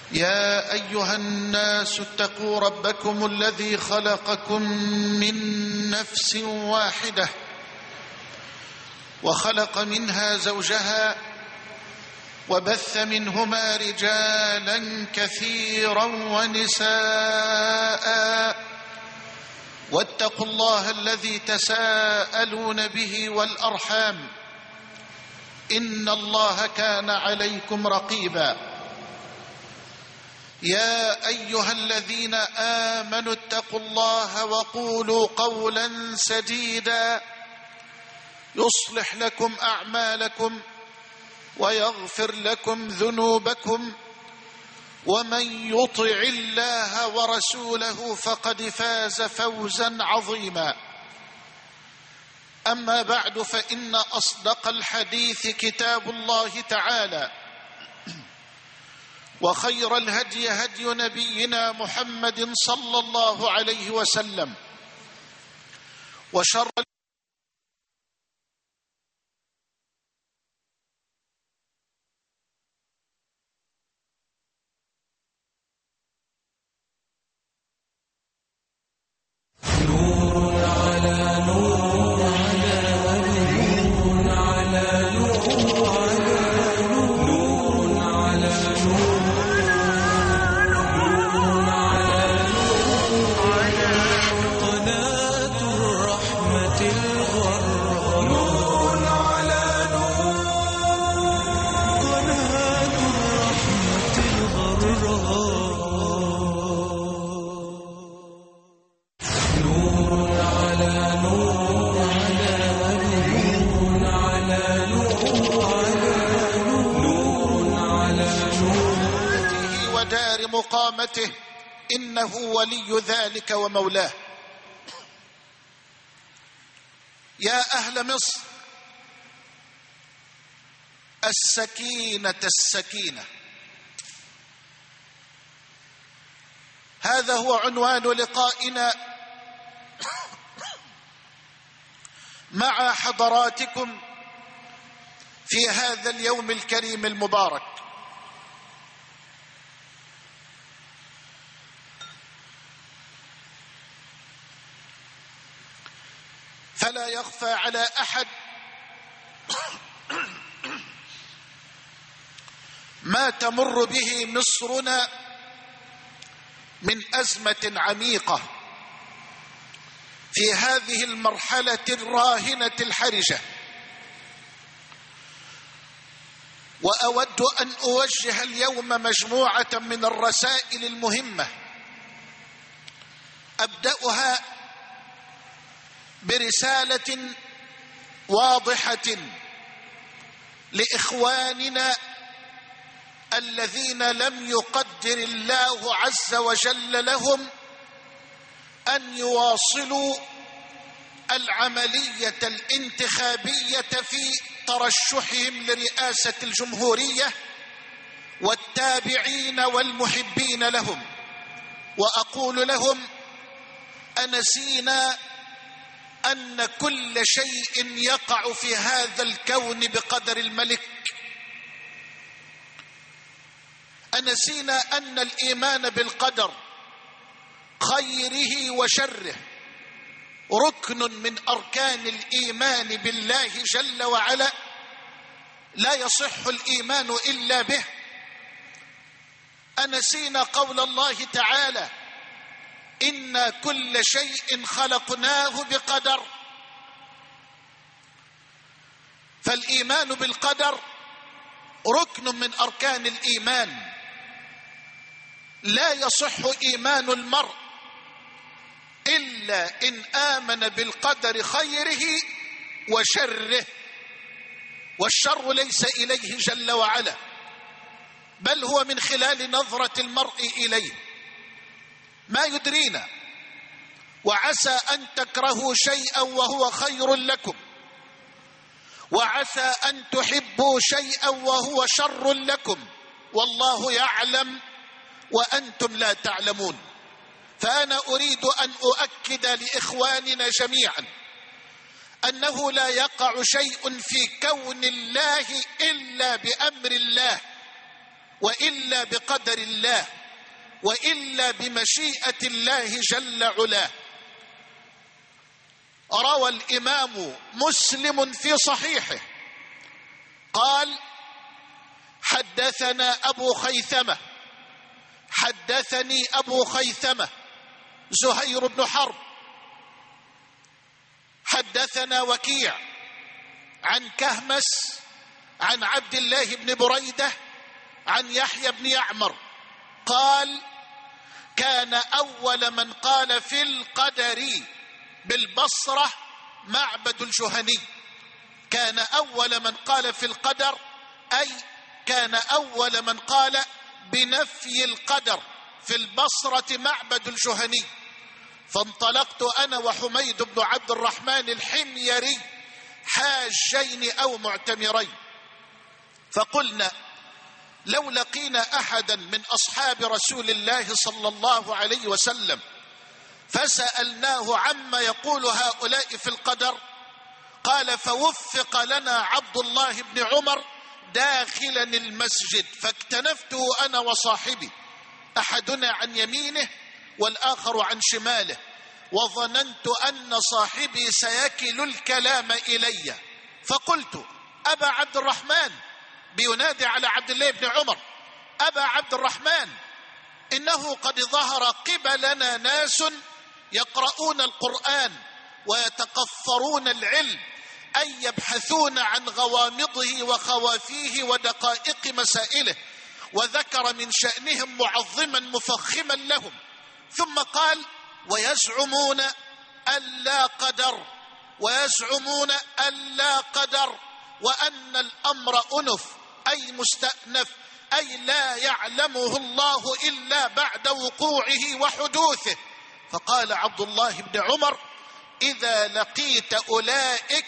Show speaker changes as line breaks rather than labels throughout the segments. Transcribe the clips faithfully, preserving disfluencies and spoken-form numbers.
يا أيها الناس اتقوا ربكم الذي خلقكم من نفس واحدة وخلق منها زوجها وبث منهما رجالا كثيرا ونساء واتقوا الله الذي تساءلون به والأرحام إن الله كان عليكم رقيبا. يا أيها الذين آمنوا اتقوا الله وقولوا قولا سديدا يصلح لكم أعمالكم ويغفر لكم ذنوبكم ومن يطع الله ورسوله فقد فاز فوزا عظيما. أما بعد، فإن أصدق الحديث كتاب الله تعالى، وخير الهدي هدي نبينا محمد صلى الله عليه وسلم، وشر
نور على نور على نور على نور على نور على نور نور على نور قناة الرحمة الغراء نور على نور قناة الرحمة الغراء
ودار مقامته إنه ولي ذلك ومولاه. يا أهل مصر، السكينة السكينة، هذا هو عنوان لقائنا مع حضراتكم في هذا اليوم الكريم المبارك. فلا يخفى على أحد ما تمر به مصرنا من أزمة عميقة في هذه المرحلة الراهنة الحرجة. وأود أن أوجه اليوم مجموعة من الرسائل المهمة، أبدأها برسالة واضحة لإخواننا الذين لم يقدر الله عز وجل لهم أن يواصلوا العملية الانتخابية في ترشحهم لرئاسة الجمهورية والتابعين والمحبين لهم. وأقول لهم: أنسينا أن كل شيء يقع في هذا الكون بقدر الملك. أنسينا أن الإيمان بالقدر خيره وشره ركن من أركان الإيمان بالله جل وعلا، لا يصح الإيمان إلا به. أنسينا قول الله تعالى: إن كل شيء خلقناه بقدر. فالإيمان بالقدر ركن من أركان الإيمان، لا يصح إيمان المرء إلا إن آمن بالقدر خيره وشره، والشر ليس إليه جل وعلا، بل هو من خلال نظرة المرء إليه. ما يدرينا، وعسى أن تكرهوا شيئا وهو خير لكم، وعسى أن تحبوا شيئا وهو شر لكم، والله يعلم وأنتم لا تعلمون. فأنا أريد أن أؤكد لإخواننا جميعا أنه لا يقع شيء في كون الله إلا بأمر الله، وإلا بقدر الله، وإلا بمشيئة الله جل علاه. روى الإمام مسلم في صحيحه قال: حدثنا أبو خيثمة حدثني أبو خيثمة زهير بن حرب حدثنا وكيع عن كهمس عن عبد الله بن بريدة عن يحيى بن يعمر قال: كان أول من قال في القدر بالبصرة معبد الجهني. كان أول من قال في القدر أي كان أول من قال بنفي القدر في البصرة معبد الجهني. فانطلقت أنا وحميد بن عبد الرحمن الحميري حاجين أو معتمرين، فقلنا: لو لقينا أحدا من أصحاب رسول الله صلى الله عليه وسلم فسألناه عما يقول هؤلاء في القدر، قال: فوفق لنا عبد الله بن عمر داخلا المسجد، فاكتنفته أنا وصاحبي، أحدنا عن يمينه والآخر عن شماله، وظننت أن صاحبي سيكل الكلام إلي، فقلت: أبا عبد الرحمن، بينادي على عبد الله بن عمر: أبا عبد الرحمن، إنه قد ظهر قبلنا ناس يقرؤون القرآن ويتقفرون العلم، أي يبحثون عن غوامضه وخوافيه ودقائق مسائله، وذكر من شأنهم معظما مفخما لهم، ثم قال: ويزعمون ألا قدر ويزعمون ألا قدر وأن الأمر أنف أي مستأنف، أي لا يعلمه الله إلا بعد وقوعه وحدوثه. فقال عبد الله بن عمر: إذا لقيت أولئك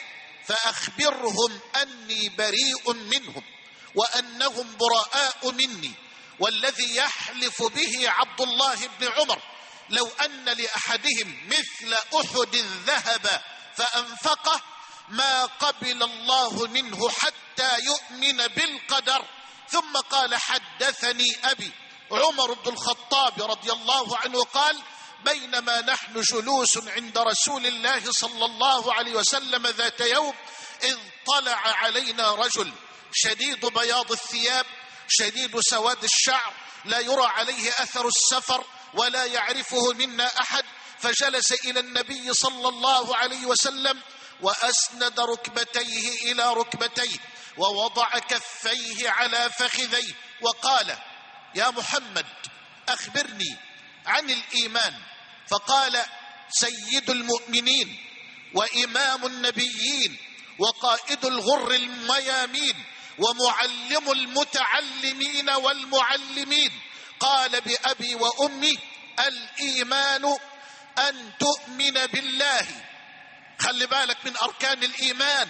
فأخبرهم أني بريء منهم وأنهم براء مني، والذي يحلف به عبد الله بن عمر لو أن لأحدهم مثل أحد ذهب فأنفقه ما قبل الله منه حتى يؤمن بالقدر. ثم قال: حدثني أبي عمر بن الخطاب رضي الله عنه قال: بينما نحن جلوس عند رسول الله صلى الله عليه وسلم ذات يوم، إذ طلع علينا رجل شديد بياض الثياب شديد سواد الشعر، لا يرى عليه أثر السفر ولا يعرفه منا أحد، فجلس إلى النبي صلى الله عليه وسلم وأسند ركبتيه إلى ركبتيه ووضع كفيه على فخذيه وقال: يا محمد، أخبرني عن الإيمان. فقال: سيد المؤمنين وإمام النبيين وقائد الغر الميامين ومعلم المتعلمين والمعلمين. قال: بأبي وأمي، الإيمان أن تؤمن بالله. خلي بالك من أركان الإيمان،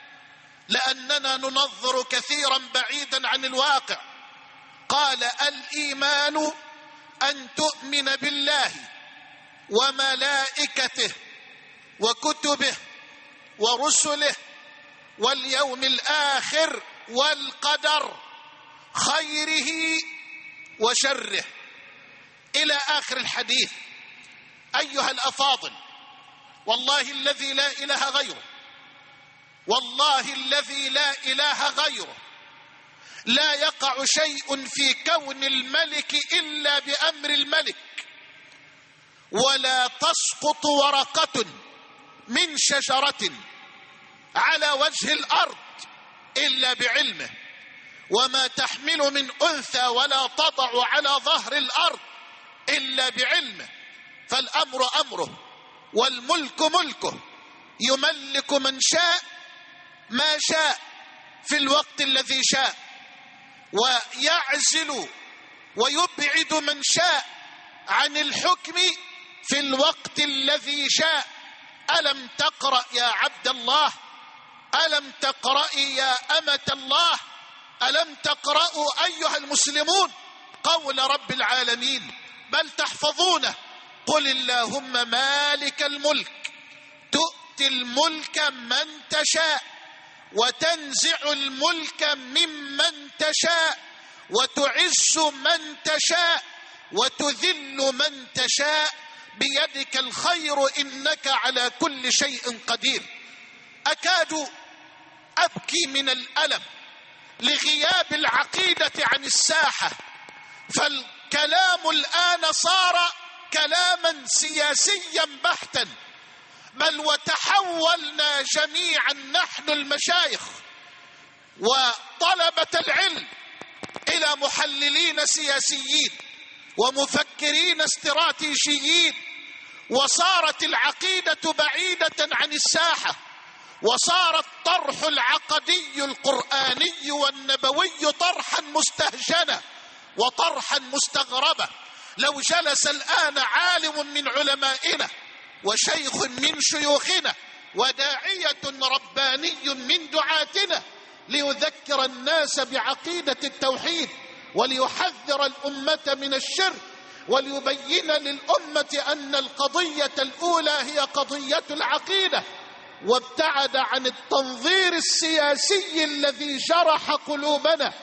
لأننا ننظر كثيرا بعيدا عن الواقع. قال: الإيمان أن تؤمن بالله وملائكته وكتبه ورسله واليوم الآخر والقدر خيره وشره، إلى آخر الحديث. أيها الأفاضل، والله الذي لا إله غيره، والله الذي لا إله غيره، لا يقع شيء في كون الملك إلا بأمر الملك، ولا تسقط ورقة من شجرة على وجه الأرض إلا بعلمه، وما تحمل من أنثى ولا تضع على ظهر الأرض إلا بعلمه. فالأمر أمره والملك ملكه، يملك من شاء ما شاء في الوقت الذي شاء، ويعزل ويبعد من شاء عن الحكم في الوقت الذي شاء. ألم تقرأ يا عبد الله؟ ألم تقرأي يا أمة الله؟ ألم تقرأوا أيها المسلمون قول رب العالمين بل تحفظونه؟ قل اللهم مالك الملك تؤتي الملك من تشاء وتنزع الملك ممن تشاء وتعز من تشاء وتذل من تشاء، بيدك الخير إنك على كل شيء قدير. أكاد أبكي من الألم لغياب العقيدة عن الساحة، فالكلام الآن صار كلاما سياسيا بحتا، بل وتحولنا جميعا نحن المشايخ وطلبة العلم إلى محللين سياسيين ومفكرين استراتيجيين، وصارت العقيدة بعيدة عن الساحة، وصار الطرح العقدي القرآني والنبوي طرحا مستهجنا وطرحا مستغربا. لو جلس الآن عالم من علمائنا وشيخ من شيوخنا وداعية رباني من دعاتنا ليذكر الناس بعقيدة التوحيد وليحذر الأمة من الشرك وليبين للأمة أن القضية الأولى هي قضية العقيدة، وابتعد عن التنظير السياسي الذي جرح قلوبنا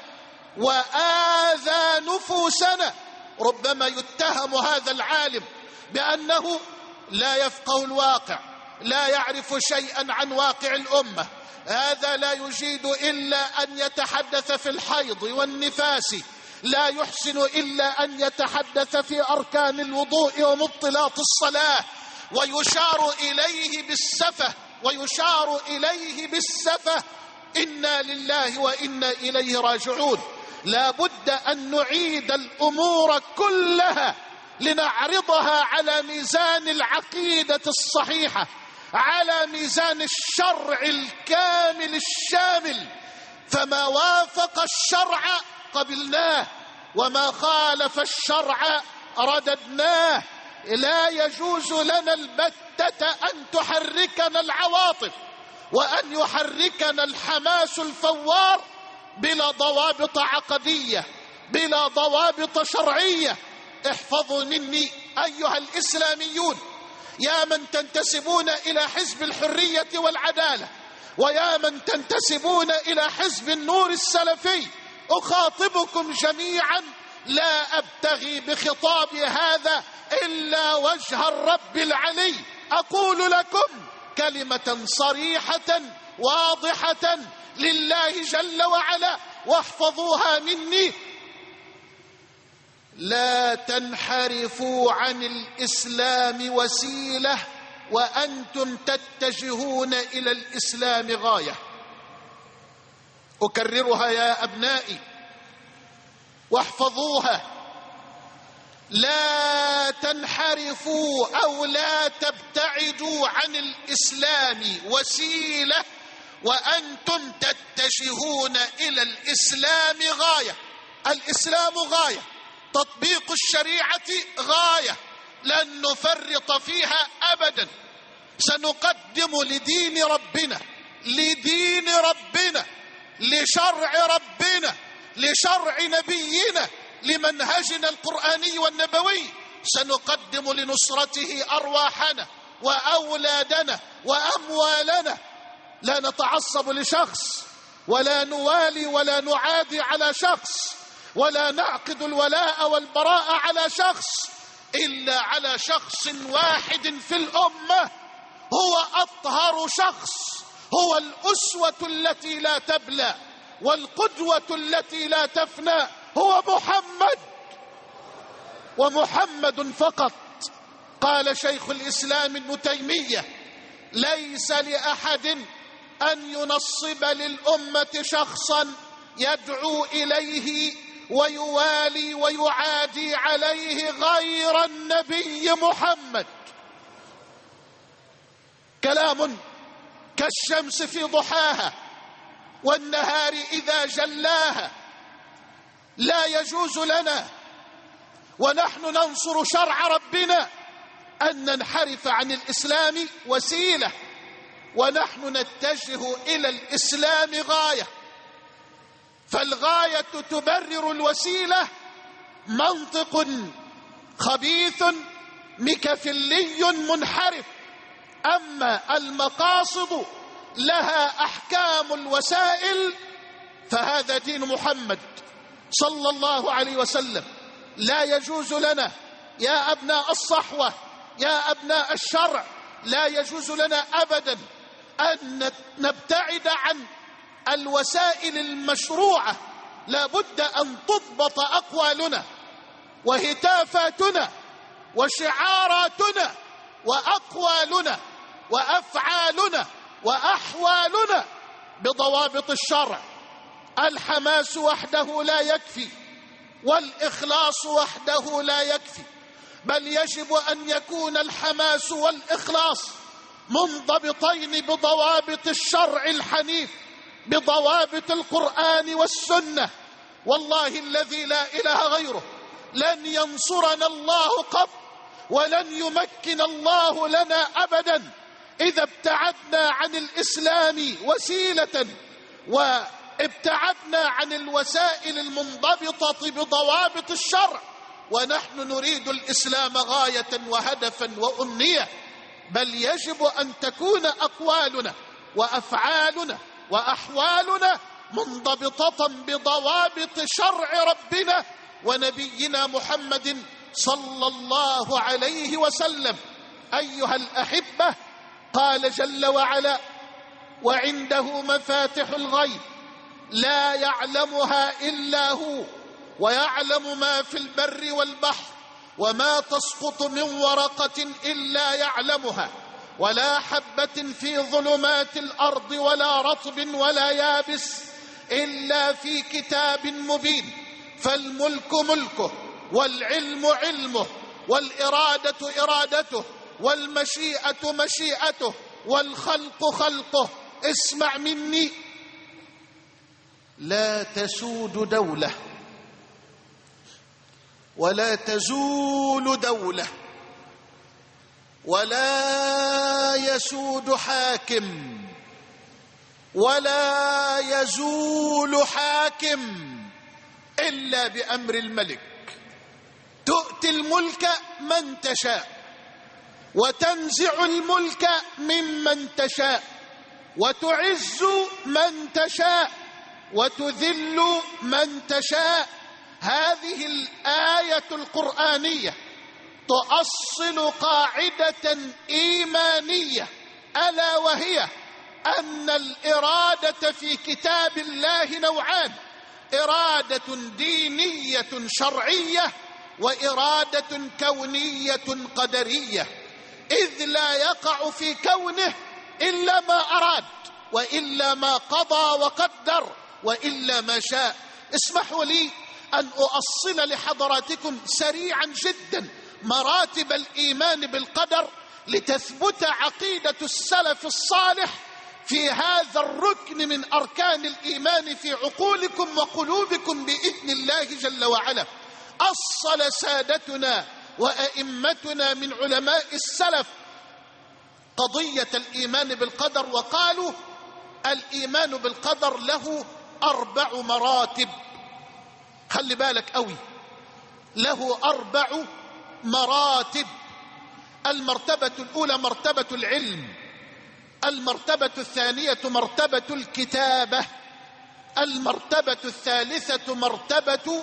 وآذى نفوسنا، ربما يتهم هذا العالم بأنه لا يفقه الواقع، لا يعرف شيئا عن واقع الأمة، هذا لا يجيد إلا أن يتحدث في الحيض والنفاس، لا يحسن إلا أن يتحدث في أركان الوضوء ومبطلات الصلاة، ويشار إليه بالسفة ويشار إليه بالسفة. إنا لله وإنا إليه راجعون. لا بد أن نعيد الأمور كلها لنعرضها على ميزان العقيدة الصحيحة، على ميزان الشرع الكامل الشامل، فما وافق الشرع قبلناه وما خالف الشرع رددناه. لا يجوز لنا البتة أن تحركنا العواطف وأن يحركنا الحماس الفوار بلا ضوابط عقدية، بلا ضوابط شرعية. احفظوا مني أيها الإسلاميون، يا من تنتسبون إلى حزب الحرية والعدالة ويا من تنتسبون إلى حزب النور السلفي، أخاطبكم جميعا، لا أبتغي بخطاب هذا إلا وجه الرب العلي. أقول لكم كلمة صريحة واضحة لله جل وعلا، واحفظوها مني: لا تنحرفوا عن الإسلام وسيلة وأنتم تتجهون إلى الإسلام غاية. أكررها يا أبنائي واحفظوها: لا تنحرفوا أو لا تبتعدوا عن الإسلام وسيلة وأنتم تتجهون إلى الإسلام غاية. الإسلام غاية، تطبيق الشريعة غاية، لن نفرط فيها أبدا. سنقدم لدين ربنا، لدين ربنا، لشرع ربنا، لشرع نبينا، لمنهجنا القرآني والنبوي، سنقدم لنصرته أرواحنا وأولادنا وأموالنا. لا نتعصب لشخص ولا نوالي ولا نعادي على شخص ولا نعقد الولاء والبراء على شخص، إلا على شخص واحد في الأمة هو أطهر شخص، هو الأسوة التي لا تبلى والقدوة التي لا تفنى، هو محمد ومحمد فقط. قال شيخ الإسلام ابن تيمية: ليس لأحد أن ينصب للأمة شخصا يدعو إليه ويوالي ويعادي عليه غير النبي محمد. كلام كالشمس في ضحاها والنهار إذا جلاها. لا يجوز لنا ونحن ننصر شرع ربنا أن ننحرف عن الإسلام وسيلة، ونحن نتجه إلى الإسلام غاية، فالغاية تبرر الوسيلة. منطق خبيث ميكافيلي منحرف. أما المقاصد لها أحكام الوسائل، فهذا دين محمد، صلى الله عليه وسلم. لا يجوز لنا يا أبناء الصحوة، يا أبناء الشرع، لا يجوز لنا أبدا أن نبتعد عن الوسائل المشروعة. لا بد أن تضبط أقوالنا وهتافاتنا وشعاراتنا وأقوالنا وأفعالنا وأحوالنا بضوابط الشرع. الحماس وحده لا يكفي، والإخلاص وحده لا يكفي، بل يجب أن يكون الحماس والإخلاص منضبطين بضوابط الشرع الحنيف، بضوابط القرآن والسنة. والله الذي لا إله غيره لن ينصرنا الله قط، ولن يمكن الله لنا أبدا إذا ابتعدنا عن الإسلام وسيلة، وابتعدنا عن الوسائل المنضبطة بضوابط الشرع، ونحن نريد الإسلام غاية وهدفا وأمنية. بل يجب أن تكون أقوالنا وأفعالنا وأحوالنا منضبطة بضوابط شرع ربنا ونبينا محمد صلى الله عليه وسلم. أيها الأحبة، قال جل وعلا: وعنده مفاتح الغيب لا يعلمها إلا هو ويعلم ما في البر والبحر وما تسقط من ورقة إلا يعلمها ولا حبة في ظلمات الأرض ولا رطب ولا يابس إلا في كتاب مبين. فالملك ملكه، والعلم علمه، والإرادة إرادته، والمشيئة مشيئته، والخلق خلقه. اسمع مني: لا تسود دولة ولا تزول دولة ولا يسود حاكم ولا يزول حاكم إلا بأمر الملك. تؤتي الملك من تشاء وتنزع الملك ممن تشاء وتعز من تشاء وتذل من تشاء. هذه الآية القرآنية تؤصل قاعدة إيمانية، ألا وهي أن الإرادة في كتاب الله نوعان: إرادة دينية شرعية وإرادة كونية قدرية، إذ لا يقع في كونه إلا ما أراد، وإلا ما قضى وقدر، وإلا ما شاء. اسمحوا لي أن أؤصل لحضراتكم سريعا جدا مراتب الإيمان بالقدر لتثبت عقيدة السلف الصالح في هذا الركن من أركان الإيمان في عقولكم وقلوبكم بإذن الله جل وعلا. أصل سادتنا وأئمتنا من علماء السلف قضية الإيمان بالقدر، وقالوا: الإيمان بالقدر له أربع مراتب. خلي بالك قوي، له أربع مراتب. المرتبة الأولى مرتبة العلم، المرتبة الثانية مرتبة الكتابة، المرتبة الثالثة مرتبة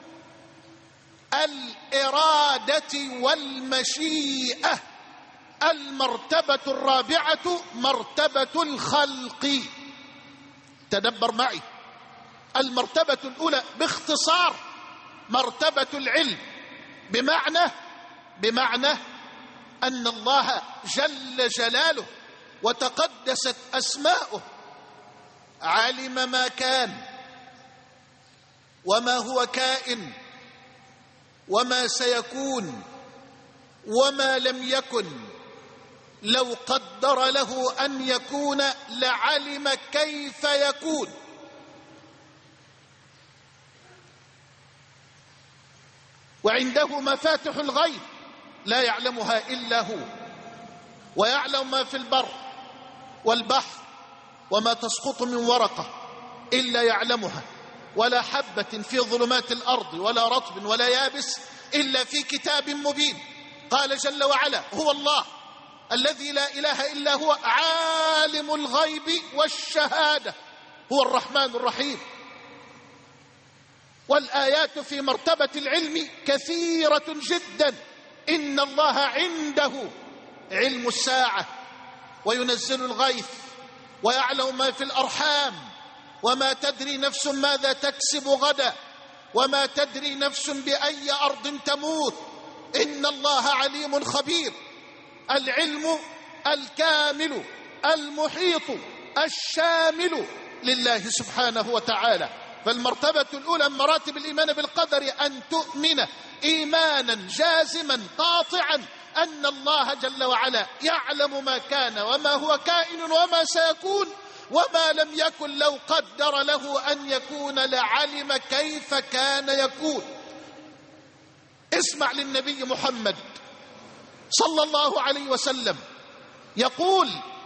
الإرادة والمشيئة، المرتبة الرابعة مرتبة الخلق. تدبر معي. المرتبة الأولى باختصار مرتبة العلم، بمعنى بمعنى أن الله جل جلاله وتقدست أسماؤه علم ما كان وما هو كائن وما سيكون وما لم يكن. لو قدر له أن يكون لعلم كيف يكون. وعنده مفاتح الغيب لا يعلمها إلا هو، ويعلم ما في البر والبحر وما تسقط من ورقة إلا يعلمها، ولا حبة في ظلمات الأرض ولا رطب ولا يابس إلا في كتاب مبين. قال جل وعلا: هو الله الذي لا إله إلا هو عالم الغيب والشهادة، هو الرحمن الرحيم. والآيات في مرتبة العلم كثيرة جدا. إن الله عنده علم الساعة وينزل الغيث ويعلم ما في الأرحام وما تدري نفس ماذا تكسب غدا وما تدري نفس بأي أرض تموت. إن الله عليم خبير. العلم الكامل المحيط الشامل لله سبحانه وتعالى. فالمرتبة الأولى من مراتب الإيمان بالقدر أن تؤمن إيمانا جازما قاطعا أن الله جل وعلا يعلم ما كان وما هو كائن وما سيكون، وما لم يكن لو قدر له أن يكون لعلم كيف كان يكون. اسمع للنبي محمد صلى الله عليه وسلم يقول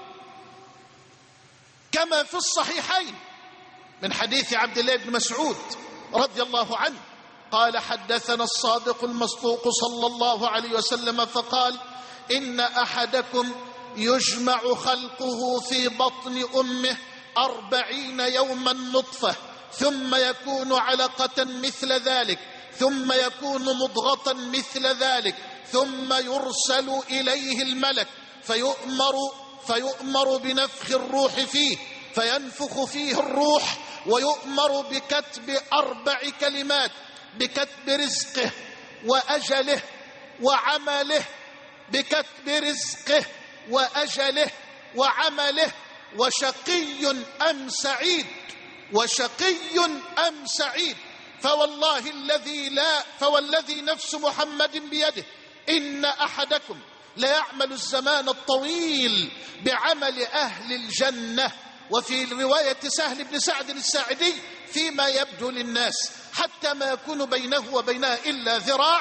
كما في الصحيحين من حديث عبد الله بن مسعود رضي الله عنه قال: حدثنا الصادق المصدوق صلى الله عليه وسلم فقال: إن أحدكم يجمع خلقه في بطن أمه أربعين يوما نطفة، ثم يكون علقة مثل ذلك، ثم يكون مضغة مثل ذلك، ثم يرسل إليه الملك فيؤمر فيؤمر بنفخ الروح فيه، فينفخ فيه الروح، ويؤمر بكتب أربع كلمات: بكتب رزقه وأجله وعمله، بكتب رزقه وأجله وعمله، وشقي أم سعيد، وشقي أم سعيد. فوالله الذي لا فوالذي نفس محمد بيده إن أحدكم ليعمل الزمان الطويل بعمل أهل الجنة. وفي رواية سهل بن سعد الساعدي: فيما يبدو للناس حتى ما يكون بينه وبينها إلا ذراع،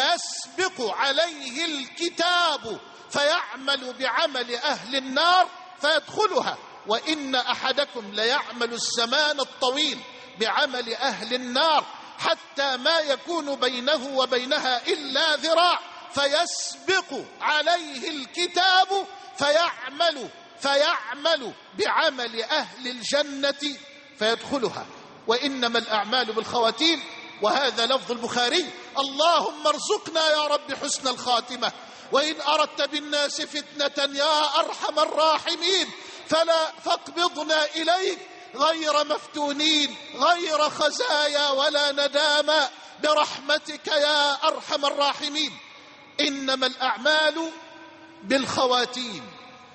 فيسبق عليه الكتاب فيعمل بعمل أهل النار فيدخلها. وإن أحدكم ليعمل الزمان الطويل بعمل أهل النار حتى ما يكون بينه وبينها إلا ذراع، فيسبق عليه الكتاب فيعمل فيعمل بعمل أهل الجنة فيدخلها. وإنما الأعمال بالخواتيم. وهذا لفظ البخاري: اللهم ارزقنا يا رب حسن الخاتمة، وإن أردت بالناس فتنة يا أرحم الراحمين فلا فاقبضنا إليك غير مفتونين غير خزايا ولا ندامى برحمتك يا أرحم الراحمين. إنما الأعمال بالخواتيم.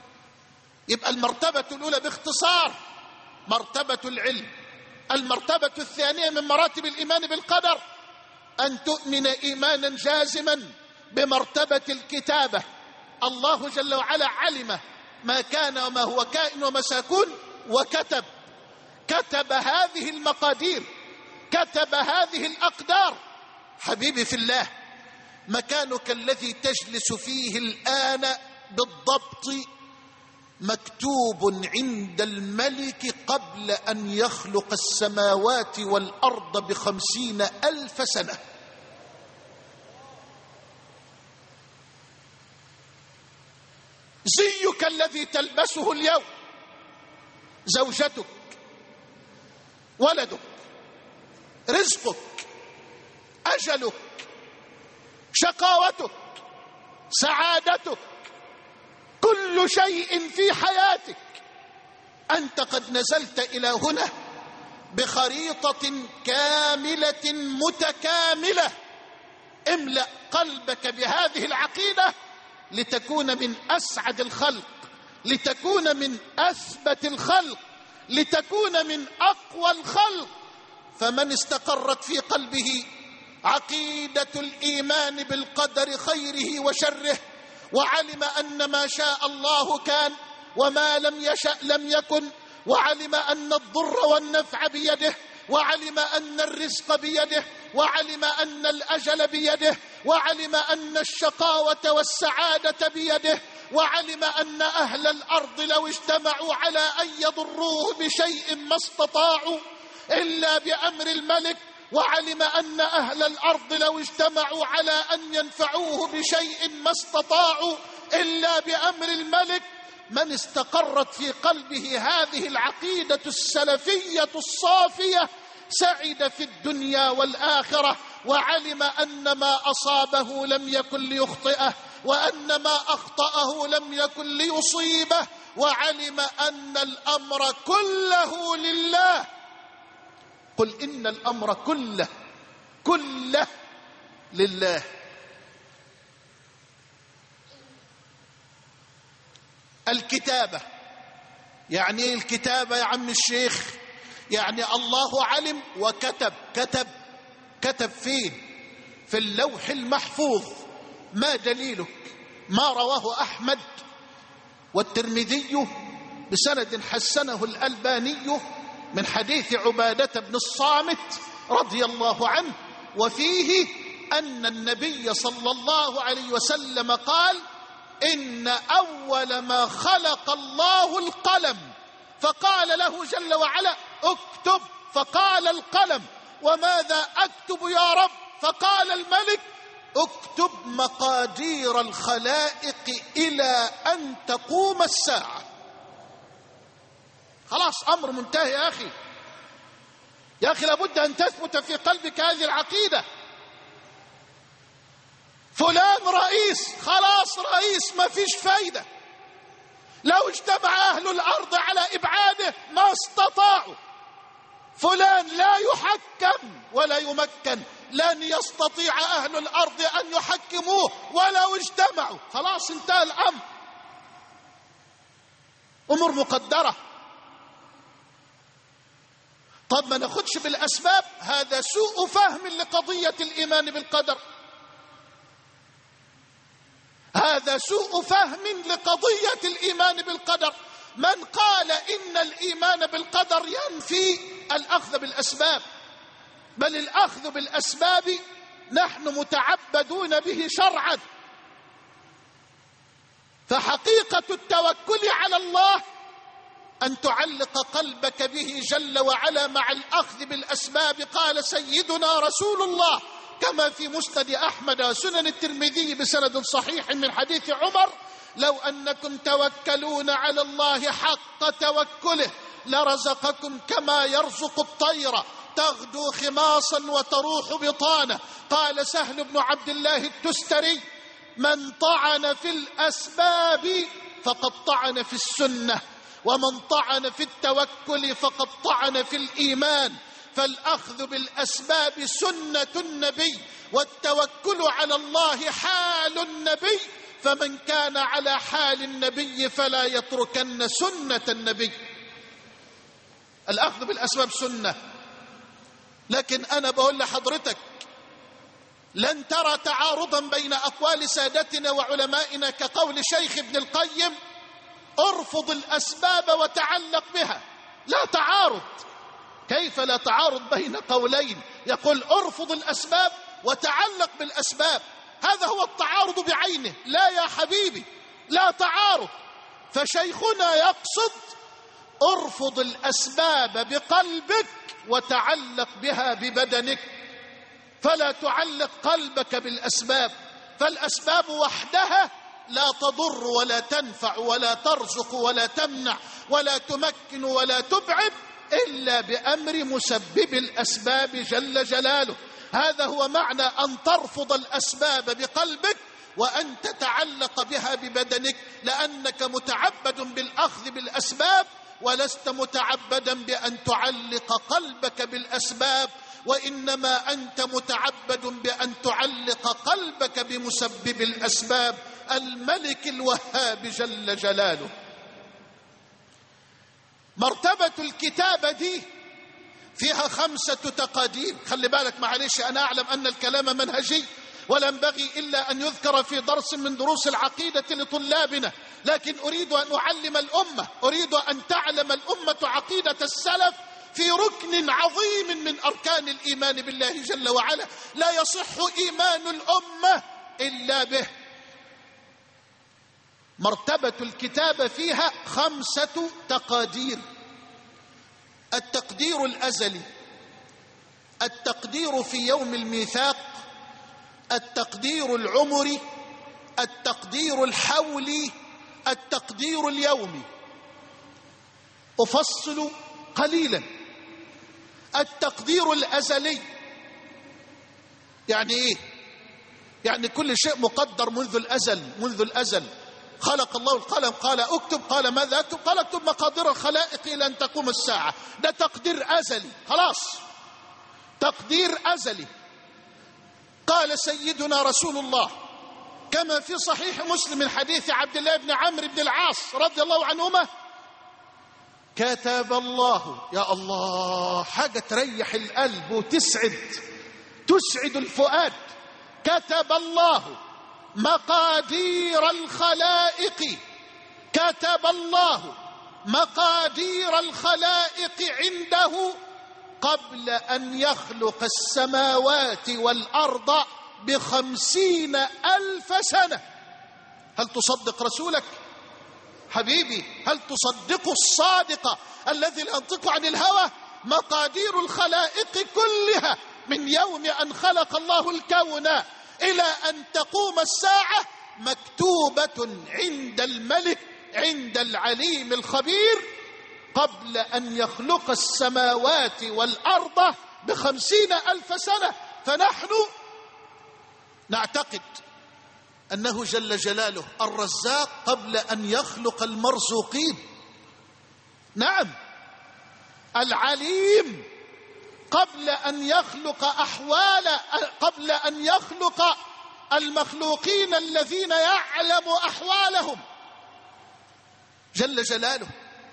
يبقى المرتبة الأولى باختصار مرتبة العلم. المرتبة الثانية من مراتب الإيمان بالقدر أن تؤمن إيمانا جازما بمرتبة الكتابة. الله جل وعلا علم ما كان وما هو كائن وما سيكون، وكتب كتب هذه المقادير، كتب هذه الأقدار. حبيبي في الله، مكانك الذي تجلس فيه الآن بالضبط مكتوب عند الملك قبل أن يخلق السماوات والأرض بخمسين ألف سنة. زيك الذي تلبسه اليوم، زوجتك، ولدك، رزقك، أجلك، شقاوتك، سعادتك، كل شيء في حياتك أنت قد نزلت إلى هنا بخريطة كاملة متكاملة. املأ قلبك بهذه العقيدة لتكون من أسعد الخلق، لتكون من أثبت الخلق، لتكون من أقوى الخلق. فمن استقرت في قلبه عقيدة الإيمان بالقدر خيره وشره، وعلم أن ما شاء الله كان وما لم يشأ لم يكن، وعلم أن الضر والنفع بيده، وعلم أن الرزق بيده، وعلم أن الأجل بيده، وعلم أن الشقاوة والسعادة بيده، وعلم أن أهل الأرض لو اجتمعوا على أن يضروه بشيء ما استطاعوا إلا بأمر الملك، وعلم أن أهل الأرض لو اجتمعوا على أن ينفعوه بشيء ما استطاعوا إلا بأمر الملك. من استقرت في قلبه هذه العقيدة السلفية الصافية سعد في الدنيا والآخرة، وعلم أن ما أصابه لم يكن ليخطئه، وأن ما أخطأه لم يكن ليصيبه، وعلم أن الأمر كله لله. قل إن الأمر كله كله لله. الكتابة، يعني ايه الكتابة يا عم الشيخ؟ يعني الله علم وكتب. كتب كتب فين؟ في اللوح المحفوظ. ما دليلك؟ ما رواه أحمد والترمذي بسند حسنه الألباني من حديث عبادة بن الصامت رضي الله عنه، وفيه أن النبي صلى الله عليه وسلم قال: إن أول ما خلق الله القلم، فقال له جل وعلا: اكتب، فقال القلم: وماذا أكتب يا رب؟ فقال الملك: اكتب مقادير الخلائق إلى أن تقوم الساعة. خلاص، أمر منتهي يا أخي. يا أخي لابد أن تثبت في قلبك هذه العقيدة. فلان رئيس، خلاص رئيس، ما فيش فايدة. لو اجتمع أهل الأرض على إبعاده ما استطاعوا. فلان لا يحكم ولا يمكن، لن يستطيع أهل الأرض أن يحكموه ولو اجتمعوا. خلاص انتهى الأمر، أمور مقدرة. طب ما ناخدش بالأسباب؟ هذا سوء فهم لقضية الإيمان بالقدر. هذا سوء فهم لقضية الإيمان بالقدر. من قال إن الإيمان بالقدر ينفي الأخذ بالأسباب، بل الأخذ بالأسباب نحن متعبدون به شرعا. فحقيقة التوكل على الله أن تعلق قلبك به جل وعلا مع الأخذ بالأسباب. قال سيدنا رسول الله كما في مسند أحمد وسنن الترمذي بسند صحيح من حديث عمر: لو أنكم توكلون على الله حق توكله لرزقكم كما يرزق الطير تغدو خماصا وتروح بطانة. قال سهل بن عبد الله التستري: من طعن في الأسباب فقد طعن في السنة، ومن طعن في التوكل فقد طعن في الإيمان. فالأخذ بالأسباب سنة النبي، والتوكل على الله حال النبي، فمن كان على حال النبي فلا يتركن سنة النبي. الأخذ بالأسباب سنة. لكن أنا بقول لحضرتك لن ترى تعارضا بين أقوال سادتنا وعلمائنا كقول شيخ ابن القيم: ارفض الأسباب وتعلق بها. لا تعارض. كيف لا تعارض بين قولين يقول ارفض الأسباب وتعلق بالأسباب؟ هذا هو التعارض بعينه. لا يا حبيبي، لا تعارض. فشيخنا يقصد ارفض الأسباب بقلبك وتعلق بها ببدنك، فلا تعلق قلبك بالأسباب. فالأسباب وحدها لا تضر ولا تنفع ولا ترزق ولا تمنع ولا تمكن ولا تبعد إلا بأمر مسبب الأسباب جل جلاله. هذا هو معنى أن ترفض الأسباب بقلبك وأن تتعلق بها ببدنك، لأنك متعبد بالأخذ بالأسباب ولست متعبدا بأن تعلق قلبك بالأسباب، وإنما أنت متعبد بأن تعلق قلبك بمسبب الأسباب الملك الوهاب جل جلاله. مرتبة الكتابة دي فيها خمسة تقادير. خلي بالك، معلش أنا أعلم أن الكلام منهجي ولا ينبغي إلا أن يذكر في درس من دروس العقيدة لطلابنا، لكن أريد أن أعلم الأمة، أريد أن تعلم الأمة عقيدة السلف في ركن عظيم من أركان الإيمان بالله جل وعلا لا يصح إيمان الأمة إلا به. مرتبة الكتابة فيها خمسة تقادير: التقدير الأزلي، التقدير في يوم الميثاق، التقدير العمري، التقدير الحولي، التقدير اليومي. أفصل قليلا. التقدير الأزلي يعني إيه؟ يعني كل شيء مقدر منذ الأزل. منذ الأزل خلق الله القلم قال اكتب، قال ماذا اكتب؟ قال اكتب مقادير الخلائق إلى أن تقوم الساعة. ده تقدير أزلي، خلاص تقدير أزلي. قال سيدنا رسول الله كما في صحيح مسلم من حديث عبد الله بن عمرو بن العاص رضي الله عنهما: كتب الله، يا الله، حاجة تريح القلب وتسعد تسعد الفؤاد، كتب الله مقادير الخلائق، كتب الله مقادير الخلائق عنده قبل أن يخلق السماوات والأرض بخمسين ألف سنة. هل تصدق رسولك حبيبي؟ هل تصدق الصادق الذي لا ينطق عن الهوى؟ مقادير الخلائق كلها من يوم أن خلق الله الكون إلى أن تقوم الساعة مكتوبة عند الملك، عند العليم الخبير، قبل أن يخلق السماوات والأرض بخمسين ألف سنة. فنحن نعتقد أنه جل جلاله الرزاق قبل أن يخلق المرزوقين. نعم، العليم قبل أن يخلق أحوال، قبل أن يخلق المخلوقين الذين يعلم أحوالهم جل جلاله.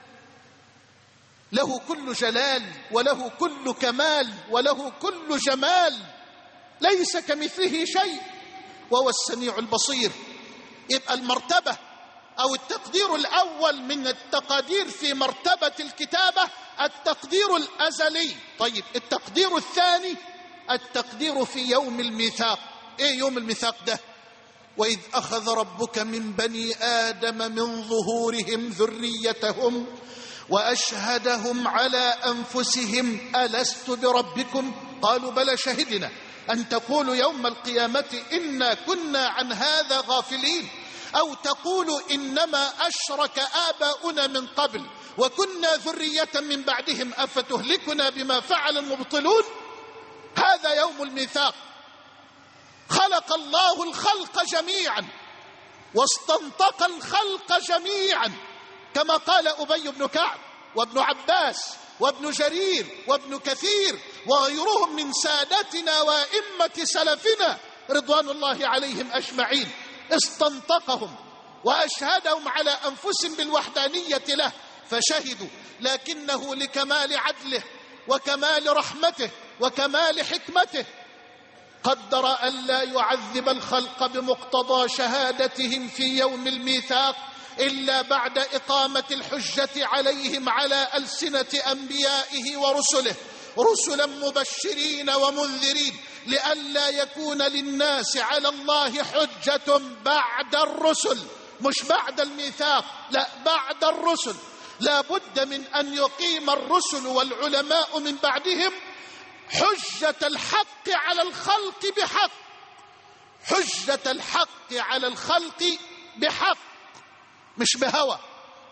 له كل جلال وله كل كمال وله كل جمال، ليس كمثله شيء وهو السميع البصير. يبقى المرتبة أو التقدير الأول من التقادير في مرتبة الكتابة التقدير الأزلي. طيب التقدير الثاني التقدير في يوم الميثاق. إيه يوم الميثاق ده؟ وإذ أخذ ربك من بني آدم من ظهورهم ذريتهم وأشهدهم على أنفسهم ألست بربكم قالوا بلى شهدنا أن تقولوا يوم القيامة إنا كنا عن هذا غافلين، أو تقولوا إنما أشرك آباؤنا من قبل وكنا ذرية من بعدهم أفتهلكنا بما فعل المبطلون. هذا يوم الميثاق. خلق الله الخلق جميعا واستنطق الخلق جميعا، كما قال أبي بن كعب وابن عباس وابن جرير وابن كثير وغيرهم من سادتنا وأئمة سلفنا رضوان الله عليهم أجمعين. استنطقهم وأشهدهم على أنفسهم بالوحدانية له فشهدوا، لكنه لكمال عدله وكمال رحمته وكمال حكمته قدر أن لا يعذب الخلق بمقتضى شهادتهم في يوم الميثاق إلا بعد إقامة الحجة عليهم على ألسنة أنبيائه ورسله، رسلا مبشرين ومنذرين، لئلا يكون للناس على الله حجة بعد الرسل، مش بعد الميثاق، لا بعد الرسل. لا بد من أن يقيم الرسل والعلماء من بعدهم حجة الحق على الخلق بحق، حجة الحق على الخلق بحق، مش بهوى.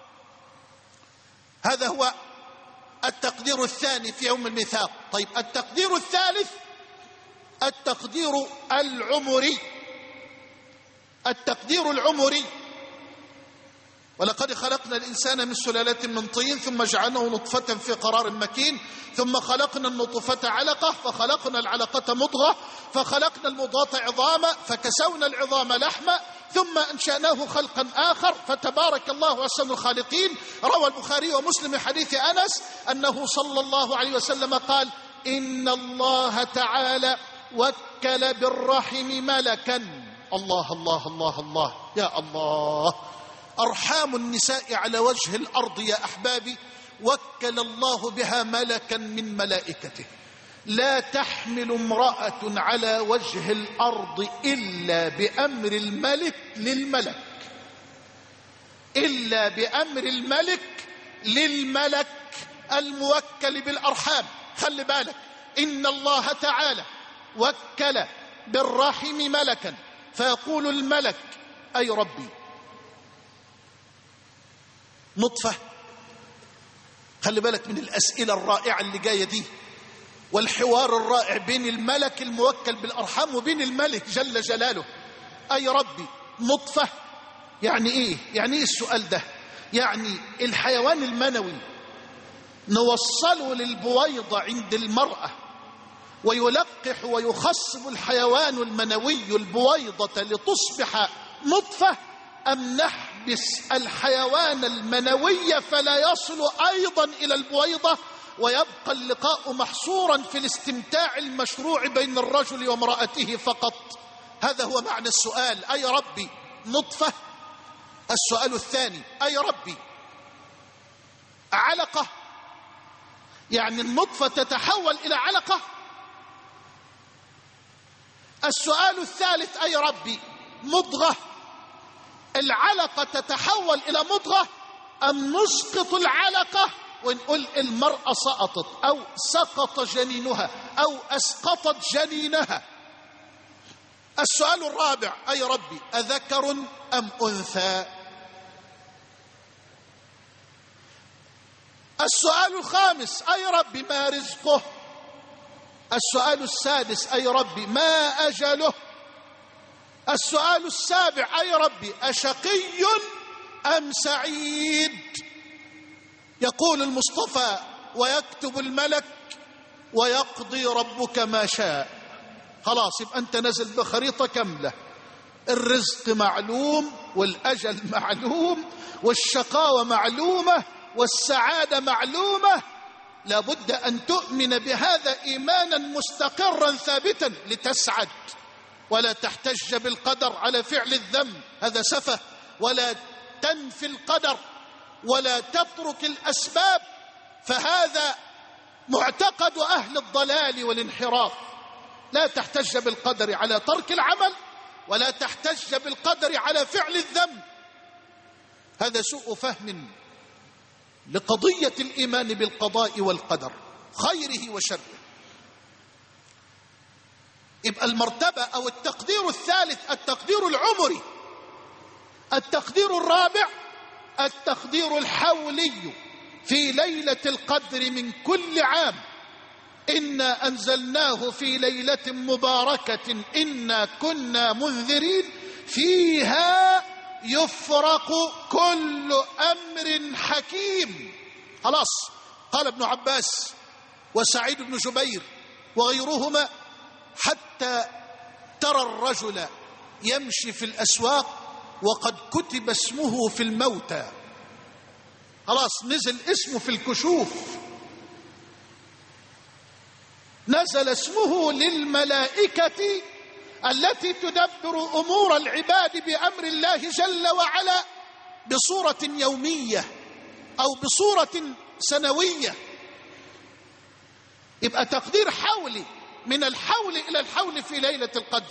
هذا هو التقدير الثاني في يوم الميثاق. طيب التقدير الثالث التقدير العمري. التقدير العمري: ولقد خلقنا الإنسان من سلالة من طين ثم جعلناه نطفة في قرار مكين ثم خلقنا النطفة علقة فخلقنا العلقة مضغة فخلقنا المضغة عظاما فكسونا العظام لحما ثم أنشأناه خلقا آخر فتبارك الله أحسن الخالقين. روى البخاري ومسلم من حديث أنس أنه صلى الله عليه وسلم قال: إن الله تعالى وكل بالرحم ملكا. الله الله الله الله يا الله. أرحام النساء على وجه الأرض يا أحبابي وكل الله بها ملكا من ملائكته. لا تحمل امرأة على وجه الأرض إلا بأمر الملك للملك، إلا بأمر الملك للملك الموكل بالأرحام. خلي بالك، إن الله تعالى وكل بالرحم ملكا فيقول الملك: أي ربي، نطفة. خلي بالك من الأسئلة الرائعة اللي جاية دي. والحوار الرائع بين الملك الموكل بالأرحام وبين الملك جل جلاله. أي ربي نطفة، يعني إيه؟ يعني إيه السؤال ده؟ يعني الحيوان المنوي نوصله للبويضة عند المرأة ويلقح ويخصب الحيوان المنوي البويضة لتصبح نطفة، أم نحبس الحيوان المنوي فلا يصل أيضا إلى البويضة ويبقى اللقاء محصورا في الاستمتاع المشروع بين الرجل وامرأته فقط؟ هذا هو معنى السؤال. أي ربي نطفة. السؤال الثاني: أي ربي علقة، يعني النطفة تتحول إلى علقة. السؤال الثالث: أي ربي مضغة، العلقة تتحول إلى مضغة، أم نسقط العلقة ونقول المرأة سقطت أو سقط جنينها أو أسقطت جنينها؟ السؤال الرابع: أي ربي أذكر أم أنثى؟ السؤال الخامس: أي ربي ما رزقه؟ السؤال السادس: أي ربي ما أجله؟ السؤال السابع: أي ربي أشقي أم سعيد؟ يقول المصطفى: ويكتب الملك ويقضي ربك ما شاء. خلاص، يبقى أنت نزل بخريطة كاملة، الرزق معلوم والأجل معلوم والشقاوة معلومة والسعادة معلومة. لابد أن تؤمن بهذا إيمانا مستقرا ثابتا لتسعد، ولا تحتج بالقدر على فعل الذنب، هذا سفه، ولا تنفي القدر ولا تترك الأسباب، فهذا معتقد أهل الضلال والانحراف. لا تحتج بالقدر على ترك العمل، ولا تحتج بالقدر على فعل الذنب، هذا سوء فهم لقضية الإيمان بالقضاء والقدر خيره وشره. يبقى المرتبة أو التقدير الثالث التقدير العمري. التقدير الرابع التقدير الحولي في ليلة القدر من كل عام. إنا أنزلناه في ليلة مباركة إنا كنا منذرين فيها يفرق كل أمر حكيم. خلاص، قال ابن عباس وسعيد بن جبير وغيرهما: حتى ترى الرجل يمشي في الأسواق وقد كتب اسمه في الموتى. خلاص، نزل اسمه في الكشوف، نزل اسمه للملائكة التي تدبر أمور العباد بأمر الله جل وعلا بصورة يومية أو بصورة سنوية. يبقى تقدير حولي من الحول إلى الحول في ليلة القدر.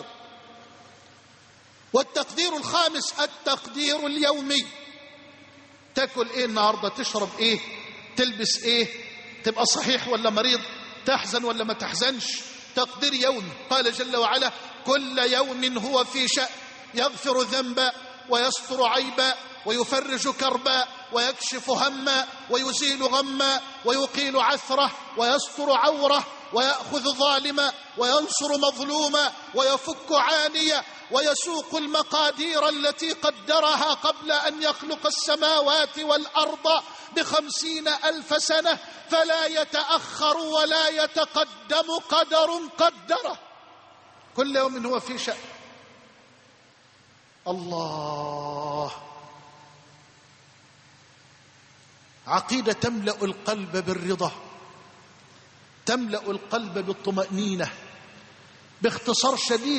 والتقدير الخامس التقدير اليومي. تاكل ايه النهارده، تشرب ايه، تلبس ايه، تبقى صحيح ولا مريض، تحزن ولا ما تحزنش، تقدير يومي. قال جل وعلا: كل يوم هو في شأن يغفر ذنبا ويستر عيبا ويفرج كربا ويكشف هما ويزيل غما ويقيل عثرة ويستر عورة ويأخذ ظالما وينصر مظلوما ويفك عانية ويسوق المقادير التي قدرها قبل أن يخلق السماوات والأرض بخمسين ألف سنة، فلا يتأخر ولا يتقدم قدر قدره. كل يوم هو في شأن. الله، عقيدة تملأ القلب بالرضا، تملأ القلب بالطمأنينة. باختصار شديد،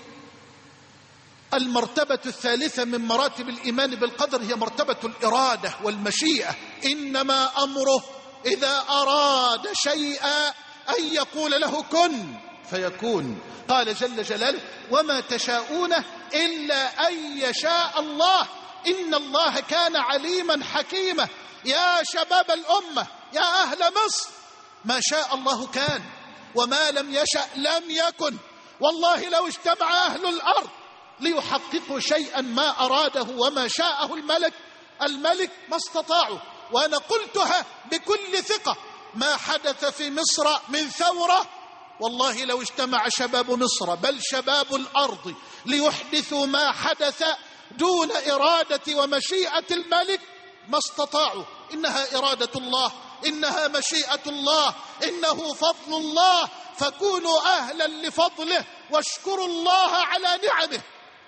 المرتبة الثالثة من مراتب الإيمان بالقدر هي مرتبة الإرادة والمشيئة. إنما أمره إذا أراد شيئا أن يقول له كن فيكون. قال جل جلاله: وما تشاءون إلا أن يشاء الله إن الله كان عليما حكيما. يا شباب الأمة، يا أهل مصر، ما شاء الله كان، وما لم يشأ لم يكن. والله لو اجتمع أهل الأرض ليحققوا شيئا ما أراده وما شاءه الملك الملك ما استطاعوا. وأنا قلتها بكل ثقة: ما حدث في مصر من ثورة، والله لو اجتمع شباب مصر بل شباب الأرض ليحدثوا ما حدث دون إرادة ومشيئة الملك ما استطاعوا. إنها إرادة الله، إنها مشيئة الله، إنه فضل الله، فكونوا أهلا لفضله واشكروا الله على نعمه.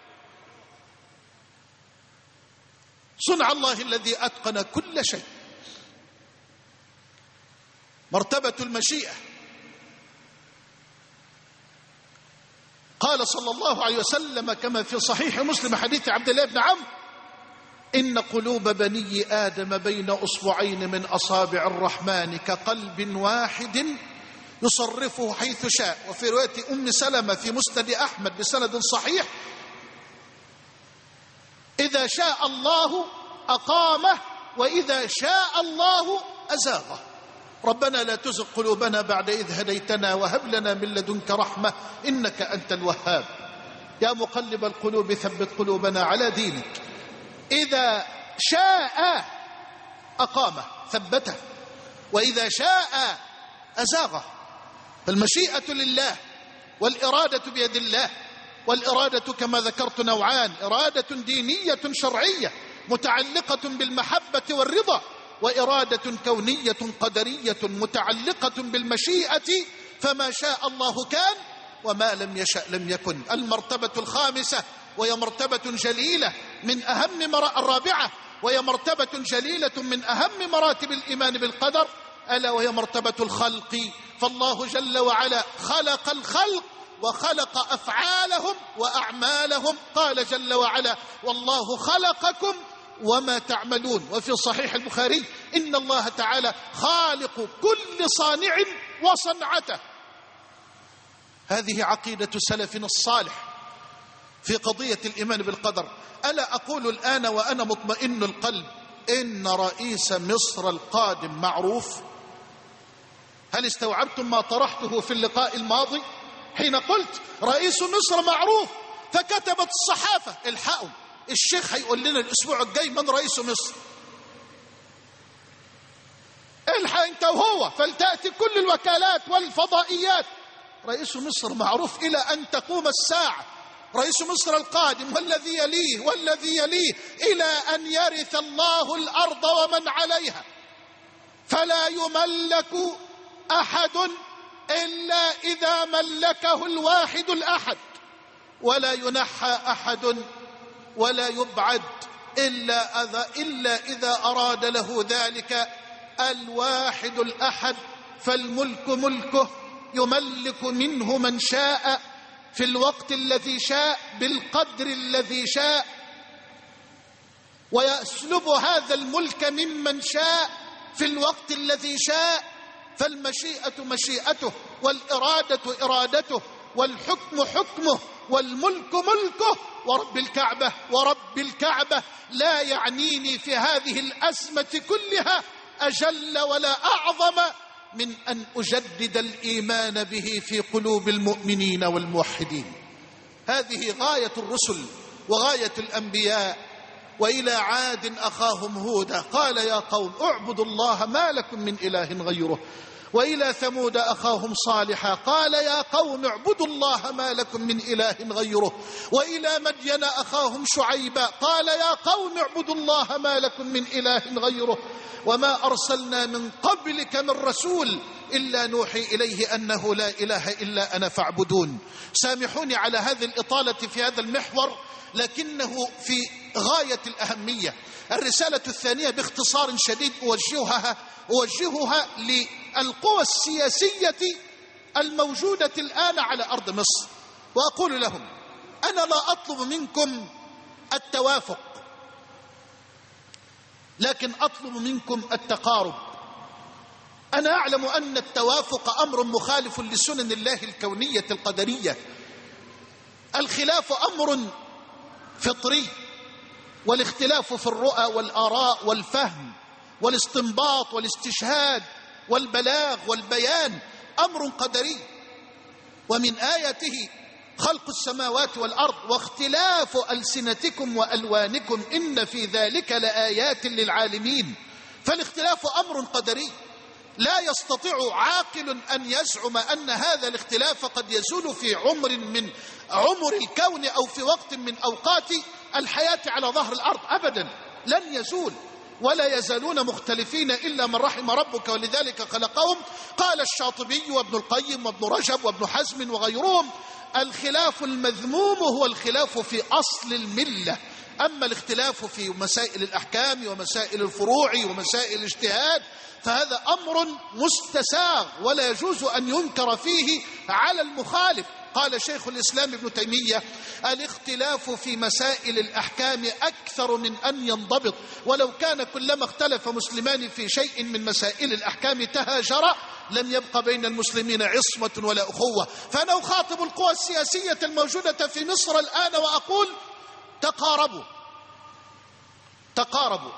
صنع الله الذي أتقن كل شيء. مرتبة المشيئة، قال صلى الله عليه وسلم كما في صحيح مسلم حديث عبد الله بن عمرو: إن قلوب بني آدم بين أصبعين من أصابع الرحمن كقلب واحد يصرفه حيث شاء. وفي رواية أم سلمة في مسند أحمد بسند صحيح: إذا شاء الله أقامه وإذا شاء الله أزاغه. ربنا لا تزغ قلوبنا بعد إذ هديتنا وهب لنا من لدنك رحمة إنك أنت الوهاب. يا مقلب القلوب ثبت قلوبنا على دينك. إذا شاء أقامه ثبته، وإذا شاء أزاغه. فالمشيئة لله والإرادة بيد الله. والإرادة كما ذكرت نوعان: إرادة دينية شرعية متعلقة بالمحبة والرضا، وإرادة كونية قدرية متعلقة بالمشيئة، فما شاء الله كان وما لم يشأ لم يكن. المرتبة الخامسة وهي مرتبة جليلة من أهم مر... الرابعة وهي مرتبة جليلة من أهم مراتب الإيمان بالقدر، ألا وهي مرتبة الخلق. فالله جل وعلا خلق الخلق وخلق أفعالهم وأعمالهم. قال جل وعلا: والله خلقكم وما تعملون. وفي صحيح البخاري: إن الله تعالى خالق كل صانع وصنعته. هذه عقيدة سلفنا الصالح في قضية الإيمان بالقدر. ألا أقول الآن وأنا مطمئن القلب إن رئيس مصر القادم معروف؟ هل استوعبتم ما طرحته في اللقاء الماضي حين قلت رئيس مصر معروف؟ فكتبت الصحافة: الحقوا الشيخ هيقول لنا الأسبوع الجاي من رئيس مصر. الحق انت وهو، فلتأتي كل الوكالات والفضائيات: رئيس مصر معروف إلى أن تقوم الساعة. رئيس مصر القادم والذي يليه والذي يليه إلى أن يرث الله الأرض ومن عليها، فلا يملك أحد إلا إذا ملكه الواحد الأحد، ولا ينحى أحد ولا يبعد إلا إذا, إلا إذا أراد له ذلك الواحد الأحد. فالملك ملكه، يملك منه من شاء في الوقت الذي شاء بالقدر الذي شاء، ويسلب هذا الملك ممن شاء في الوقت الذي شاء. فالمشيئة مشيئته، والإرادة إرادته، والحكم حكمه، والملك ملكه. ورب الكعبة ورب الكعبة لا يعنيني في هذه الأزمة كلها أجل ولا أعظم من أن أجدد الإيمان به في قلوب المؤمنين والموحدين. هذه غاية الرسل وغاية الأنبياء. وإلى عاد أخاهم هودا قال: يا قوم اعبدوا الله ما لكم من إله غيره. وإلى ثمود أخاهم صالحا قال: يا قوم اعبدوا الله ما لكم من إله غيره. وإلى مدين أخاهم شعيبا قال: يا قوم اعبدوا الله ما لكم من إله غيره. وما أرسلنا من قبلك من رسول إلا نوحي إليه أنه لا إله إلا أنا فاعبدون. سامحوني على هذه الإطالة في هذا المحور، لكنه في غاية الأهمية. الرسالة الثانية باختصار شديد أوجهها أوجهها للقوى السياسية الموجودة الآن على أرض مصر، وأقول لهم: أنا لا أطلب منكم التوافق، لكن أطلب منكم التقارب. أنا أعلم أن التوافق أمر مخالف لسنن الله الكونية القدرية. الخلاف أمر فطري، والاختلاف في الرؤى والآراء والفهم والاستنباط والاستشهاد والبلاغ والبيان أمر قدري. ومن آياته خلق السماوات والأرض واختلاف ألسنتكم وألوانكم إن في ذلك لآيات للعالمين. فالاختلاف أمر قدري. لا يستطيع عاقل أن يزعم أن هذا الاختلاف قد يزول في عمر من عمر الكون أو في وقت من أوقات الحياة على ظهر الأرض، أبدا لن يزول، ولا يزالون مختلفين إلا من رحم ربك ولذلك خلقهم. قال الشاطبي وابن القيم وابن رجب وابن حزم وغيرهم: الخلاف المذموم هو الخلاف في أصل الملة، أما الاختلاف في مسائل الأحكام ومسائل الفروع ومسائل الاجتهاد فهذا أمر مستساغ ولا يجوز أن ينكر فيه على المخالف. قال شيخ الإسلام ابن تيمية: الاختلاف في مسائل الأحكام أكثر من أن ينضبط، ولو كان كلما اختلف مسلمان في شيء من مسائل الأحكام تهاجرا لم يبق بين المسلمين عصمة ولا أخوة. فأنا أخاطب القوى السياسية الموجودة في مصر الآن وأقول: تقاربوا تقاربوا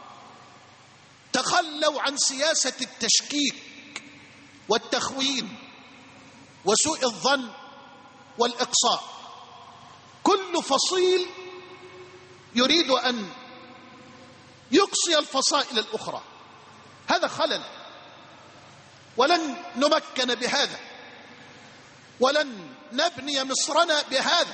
تخلوا عن سياسة التشكيك والتخوين وسوء الظن والإقصاء. كل فصيل يريد أن يقصي الفصائل الأخرى، هذا خلل، ولن نمكن بهذا، ولن نبني مصرنا بهذا،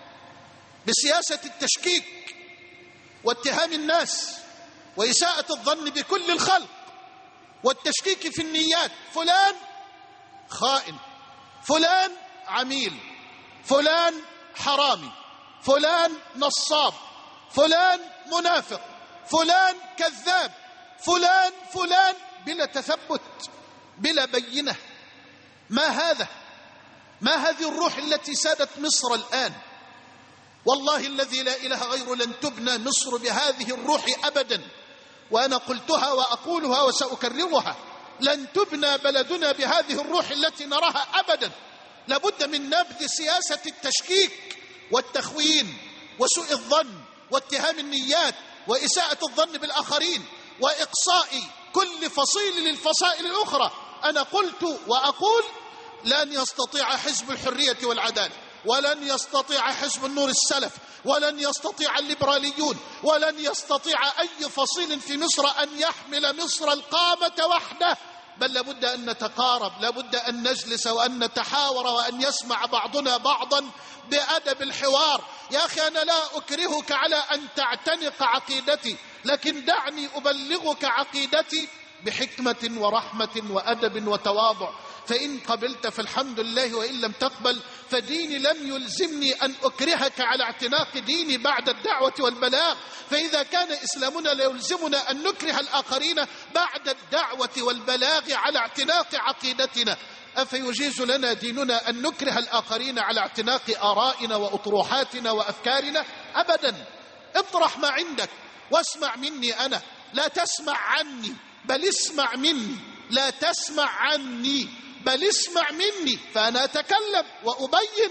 بسياسة التشكيك واتهام الناس وإساءة الظن بكل الخلق والتشكيك في النيات. فلان خائن، فلان عميل، فلان حرامي، فلان نصاب، فلان منافق، فلان كذاب، فلان فلان بلا تثبت، بلا بينة. ما هذا؟ ما هذه الروح التي سادت مصر الآن؟ والله الذي لا إله غيره لن تبنى مصر بهذه الروح أبدا، وأنا قلتها وأقولها وسأكررها: لن تبنى بلدنا بهذه الروح التي نراها أبدا. لابد من نبذ سياسة التشكيك والتخوين وسوء الظن واتهام النيات وإساءة الظن بالآخرين وإقصاء كل فصيل للفصائل الأخرى. أنا قلت وأقول: لن يستطيع حزب الحرية والعدالة، ولن يستطيع حزب النور السلف، ولن يستطيع الليبراليون، ولن يستطيع أي فصيل في مصر أن يحمل مصر القامة وحده، بل لابد أن نتقارب، لابد أن نجلس وأن نتحاور وأن يسمع بعضنا بعضا بأدب الحوار. يا أخي أنا لا أكرهك على أن تعتنق عقيدتي، لكن دعني أبلغك عقيدتي بحكمة ورحمة وأدب وتواضع، فإن قبلت فالحمد لله، وإن لم تقبل فديني لم يلزمني أن أكرهك على اعتناق ديني بعد الدعوة والبلاغ. فإذا كان إسلامنا ليلزمنا أن نكره الآخرين بعد الدعوة والبلاغ على اعتناق عقيدتنا، أفيجيز لنا ديننا أن نكره الآخرين على اعتناق آرائنا وأطروحاتنا وأفكارنا؟ أبدا. اطرح ما عندك واسمع مني أنا، لا تسمع عني بل اسمع مني، لا تسمع عني بل اسمع مني، فأنا أتكلم وأبين،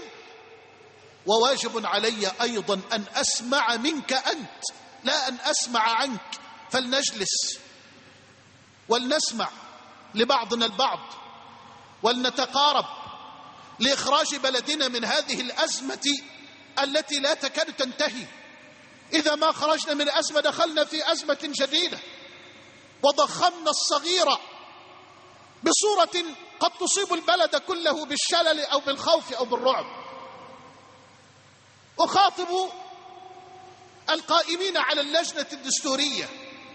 وواجب علي أيضا أن أسمع منك أنت لا أن أسمع عنك. فلنجلس ولنسمع لبعضنا البعض ولنتقارب لإخراج بلدنا من هذه الأزمة التي لا تكاد تنتهي. إذا ما خرجنا من أزمة دخلنا في أزمة جديدة وضخمنا الصغيرة بصورة قد تصيب البلد كله بالشلل أو بالخوف أو بالرعب. أخاطب القائمين على اللجنة الدستورية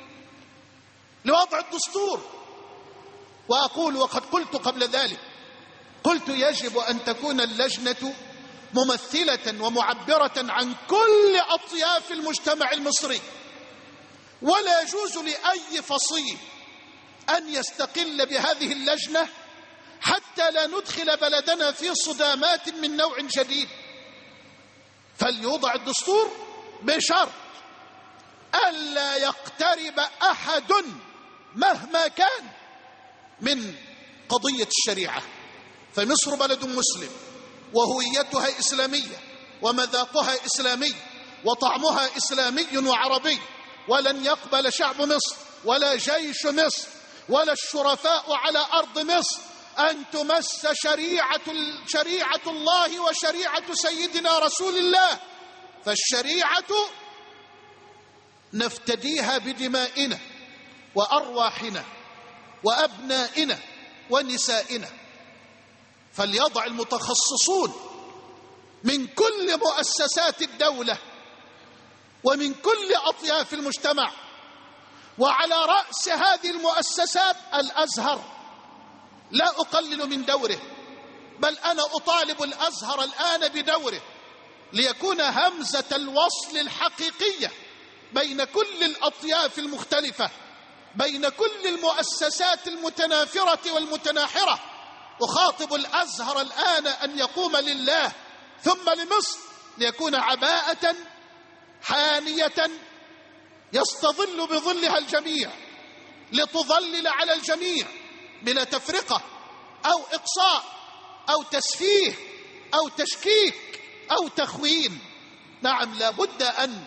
لوضع الدستور وأقول، وقد قلت قبل ذلك، قلت يجب أن تكون اللجنة ممثلة ومعبرة عن كل أطياف المجتمع المصري، ولا يجوز لأي فصيل أن يستقل بهذه اللجنة حتى لا ندخل بلدنا في صدامات من نوع جديد. فليوضع الدستور بشرط ألا يقترب أحد مهما كان من قضية الشريعة، فمصر بلد مسلم وهويتها إسلامية ومذاقها إسلامي وطعمها إسلامي وعربي، ولن يقبل شعب مصر ولا جيش مصر ولا الشرفاء على أرض مصر أن تمس شريعة, شريعة الله وشريعة سيدنا رسول الله. فالشريعة نفتديها بدمائنا وأرواحنا وأبنائنا ونسائنا. فليضع المتخصصون من كل مؤسسات الدولة ومن كل أطياف المجتمع، وعلى رأس هذه المؤسسات الأزهر. لا أقلل من دوره، بل أنا أطالب الأزهر الآن بدوره ليكون همزة الوصل الحقيقية بين كل الأطياف المختلفة، بين كل المؤسسات المتنافرة والمتناحرة. أخاطب الأزهر الآن أن يقوم لله ثم لمصر، ليكون عباءة حانية يستظل بظلها الجميع، لتظلل على الجميع بلا تفرقة أو إقصاء أو تسفيه أو تشكيك أو تخوين. نعم، لا بد أن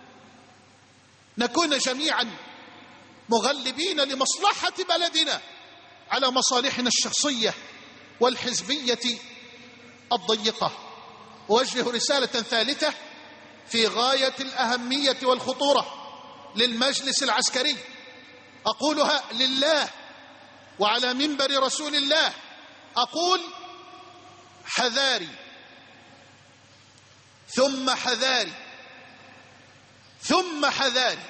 نكون جميعا مغلبين لمصلحة بلدنا على مصالحنا الشخصية والحزبية الضيقة. أوجه رسالة ثالثة في غاية الأهمية والخطورة للمجلس العسكري، أقولها لله وعلى منبر رسول الله، أقول: حذاري ثم حذاري ثم حذاري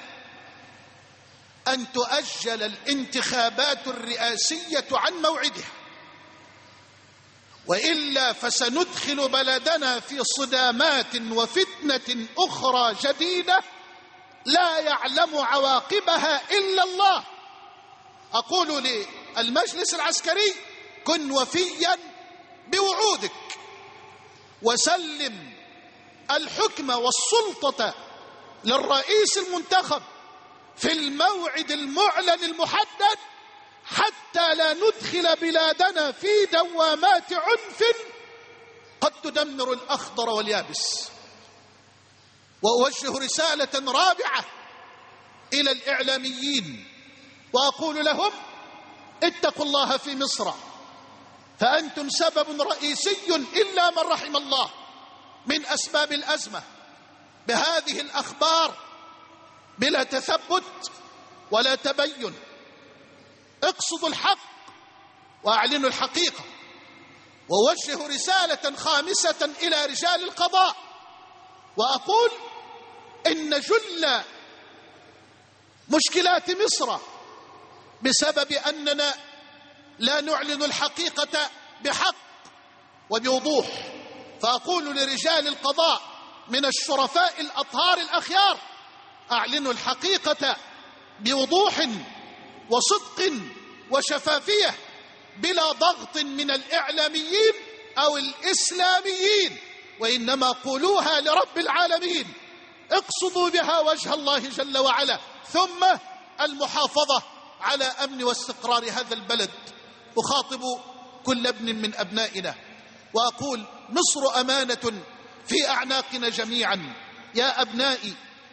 أن تؤجل الانتخابات الرئاسية عن موعدها، وإلا فسندخل بلدنا في صدامات وفتنة أخرى جديدة لا يعلم عواقبها إلا الله. أقول للمجلس العسكري: كن وفيا بوعودك، وسلم الحكم والسلطة للرئيس المنتخب في الموعد المعلن المحدد، حتى لا ندخل بلادنا في دوامات عنف قد تدمر الأخضر واليابس. وأوجه رسالة رابعة إلى الإعلاميين وأقول لهم: اتقوا الله في مصر، فأنتم سبب رئيسي إلا من رحم الله من أسباب الأزمة بهذه الأخبار بلا تثبت ولا تبين. اقصدوا الحق وأعلنوا الحقيقة. ووجه رسالة خامسة إلى رجال القضاء وأقول: إن جل مشكلات مصر بسبب أننا لا نعلن الحقيقة بحق وبوضوح. فأقول لرجال القضاء من الشرفاء الأطهار الأخيار: أعلنوا الحقيقة بوضوح وصدق وشفافية بلا ضغط من الإعلاميين أو الإسلاميين، وإنما قولوها لرب العالمين، اقصدوا بها وجه الله جل وعلا، ثم المحافظة على أمن واستقرار هذا البلد. أخاطب كل ابن من أبنائنا وأقول: مصر أمانة في أعناقنا جميعا. يا أبنائي،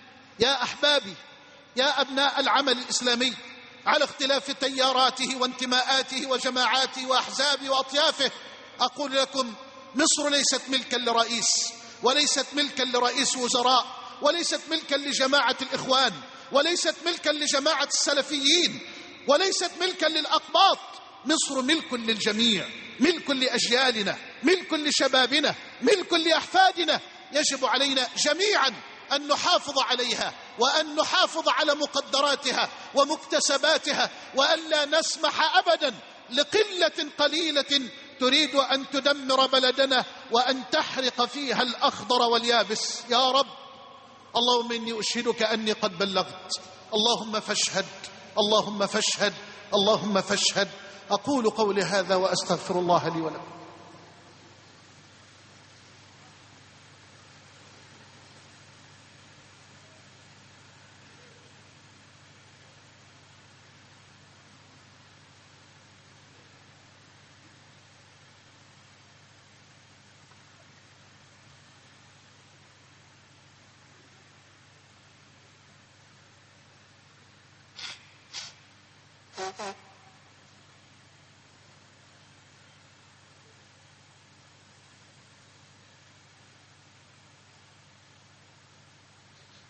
يا أحبابي، يا أبناء العمل الإسلامي، على اختلاف تياراته وانتماءاته وجماعاته وأحزابه وأطيافه، أقول لكم: مصر ليست ملكا لرئيس، وليست ملكا لرئيس وزراء، وليست ملكا لجماعة الإخوان، وليست ملكا لجماعة السلفيين، وليست ملكا للأقباط. مصر ملك للجميع، ملك لأجيالنا، ملك لشبابنا، ملك لأحفادنا. يجب علينا جميعا أن نحافظ عليها، وأن نحافظ على مقدراتها ومكتسباتها، وأن لا نسمح أبدا لقلة قليلة تريد أن تدمر بلدنا وأن تحرق فيها الأخضر واليابس. يا رب، اللهم إني أشهدك أني قد بلغت، اللهم فاشهد، اللهم فاشهد، اللهم فاشهد. أقول قولي هذا وأستغفر الله لي ولكم.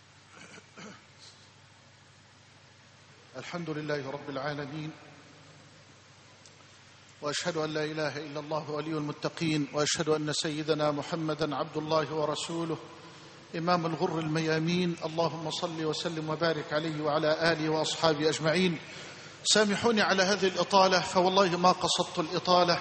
الحمد لله رب العالمين، وأشهد أن لا إله إلا الله ولي المتقين، وأشهد أن سيدنا محمدا عبد الله ورسوله إمام الغر الميامين. اللهم صل وسلم وبارك عليه وعلى آله وأصحابه أجمعين. سامحوني على هذه الإطالة، فوالله ما قصدت الإطالة،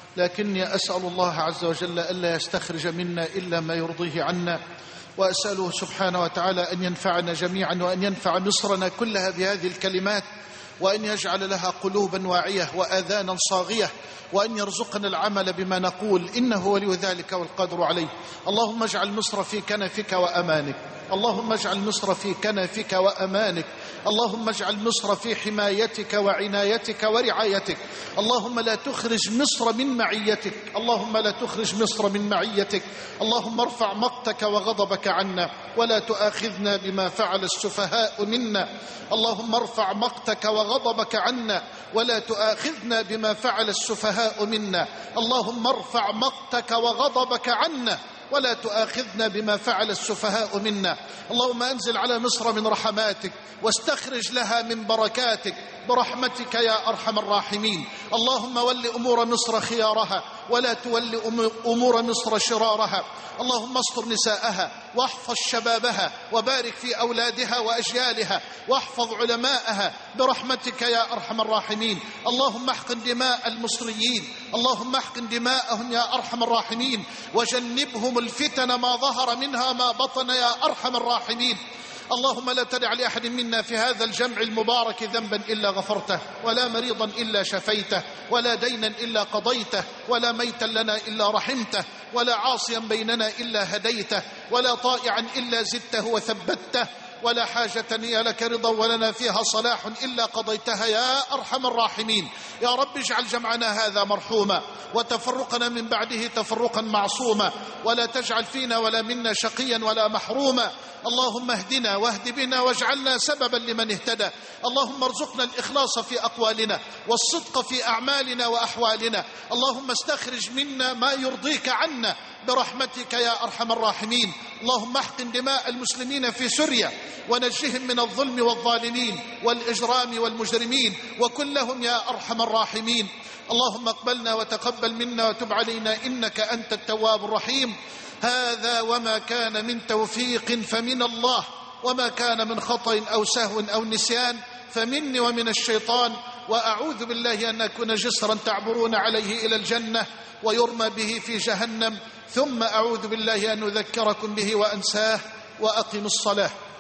لكني أسأل الله عز وجل ألا يستخرج منا إلا ما يرضيه عنا، وأسأله سبحانه وتعالى أن ينفعنا جميعا، وأن ينفع مصرنا كلها بهذه الكلمات، وأن يجعل لها قلوبا واعية وآذانا صاغية، وأن يرزقنا العمل بما نقول، إنه ولي ذلك والقدر عليه. اللهم اجعل مصر في كنفك وأمانك، اللهم اجعل مصر في كنفك وأمانك، اللهم اجعل مصر في حمايتك وعنايتك ورعايتك. اللهم لا تخرج مصر من معيتك، اللهم لا تخرج مصر من معيتك. اللهم ارفع مقتك وغضبك عنا، ولا تؤاخذنا بما فعل السفهاء منا. اللهم ارفع مقتك وغضبك عنا، ولا تؤاخذنا بما فعل السفهاء منا. اللهم ارفع مقتك وغضبك عنا، ولا تؤاخذنا بما فعل السفهاء منا. اللهم أنزل على مصر من رحماتك، واستخرج لها من بركاتك برحمتك يا أرحم الراحمين. اللهم ول أمور مصر خيارها، ولا تول أمور مصر شرارها. اللهم استر نساءها، واحفظ شبابها، وبارك في أولادها وأجيالها، واحفظ علماءها برحمتك يا أرحم الراحمين. اللهم احقن دماء المصريين، اللهم احقن دماءهم يا أرحم الراحمين، وجنبهم الفتن ما ظهر منها ما بطن يا أرحم الراحمين. اللهم لا تدع لأحد منا في هذا الجمع المبارك ذنبا إلا غفرته، ولا مريضا إلا شفيته، ولا دينا إلا قضيته، ولا ميتا لنا إلا رحمته، ولا عاصيا بيننا إلا هديته، ولا طائعا إلا زدته وثبته، ولا حاجة هي لك رضا ولنا فيها صلاح إلا قضيتها يا أرحم الراحمين. يا رب اجعل جمعنا هذا مرحوما، وتفرقنا من بعده تفرقا معصوما، ولا تجعل فينا ولا منا شقيا ولا محروما. اللهم اهدنا واهد بنا، واجعلنا سببا لمن اهتدى. اللهم ارزقنا الإخلاص في أقوالنا، والصدق في أعمالنا وأحوالنا. اللهم استخرج منا ما يرضيك عنا برحمتك يا أرحم الراحمين. اللهم احقن دماء المسلمين في سوريا، ونجهم من الظلم والظالمين والإجرام والمجرمين، وكلهم يا أرحم الراحمين. اللهم اقبلنا وتقبل منا وتب علينا، إنك أنت التواب الرحيم. هذا وما كان من توفيق فمن الله، وما كان من خطأ أو سهو أو نسيان فمني ومن الشيطان، وأعوذ بالله أن أكون جسرا تعبرون عليه إلى الجنة ويرمى به في جهنم، ثم أعوذ بالله أن أذكركم به وأنساه. وأقم الصلاة.